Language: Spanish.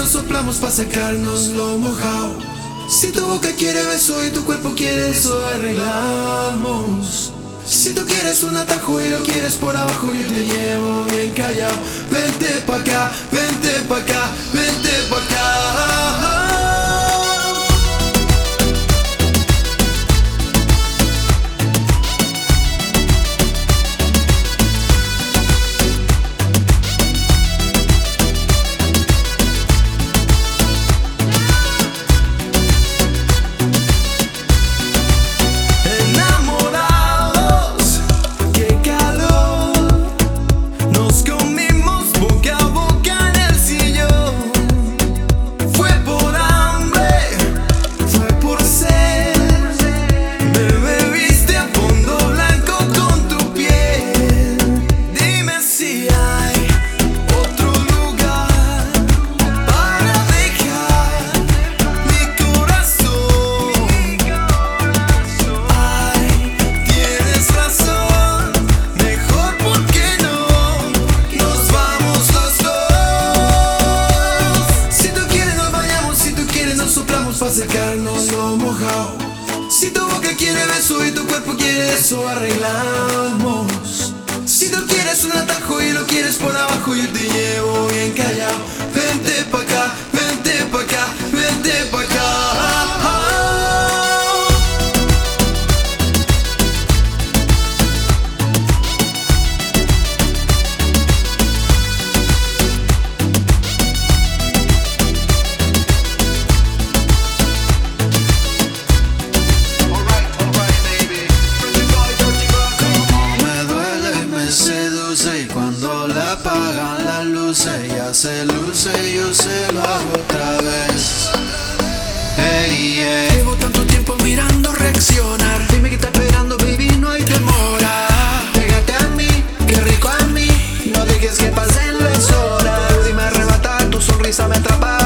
nos soplamos pa' sacarnos lo mojado. Si tu boca quiere beso y tu cuerpo quiere eso, arreglamos. Si tú quieres un atajo y lo quieres por abajo, yo te llevo bien callado. Vente pa' acá, vente pa' acá, vente pa' acá. Pa' acercarnos lo mojado. Si tu boca quiere beso y tu cuerpo quiere eso, arreglamos. Si tú quieres un atajo y lo quieres por abajo, yo te llevo bien callado. Vente pa' acá, vente pa' acá, vente pa' acá. Y cuando le apagan las luces, ella se luce y yo se lo hago otra vez. Hey, yeah. Llevo tanto tiempo mirando reaccionar. Dime que está esperando, baby, no hay demora. Pégate a mí, qué rico a mí. No dejes que pasen las horas. Dime arrebatar, tu sonrisa me atrapa.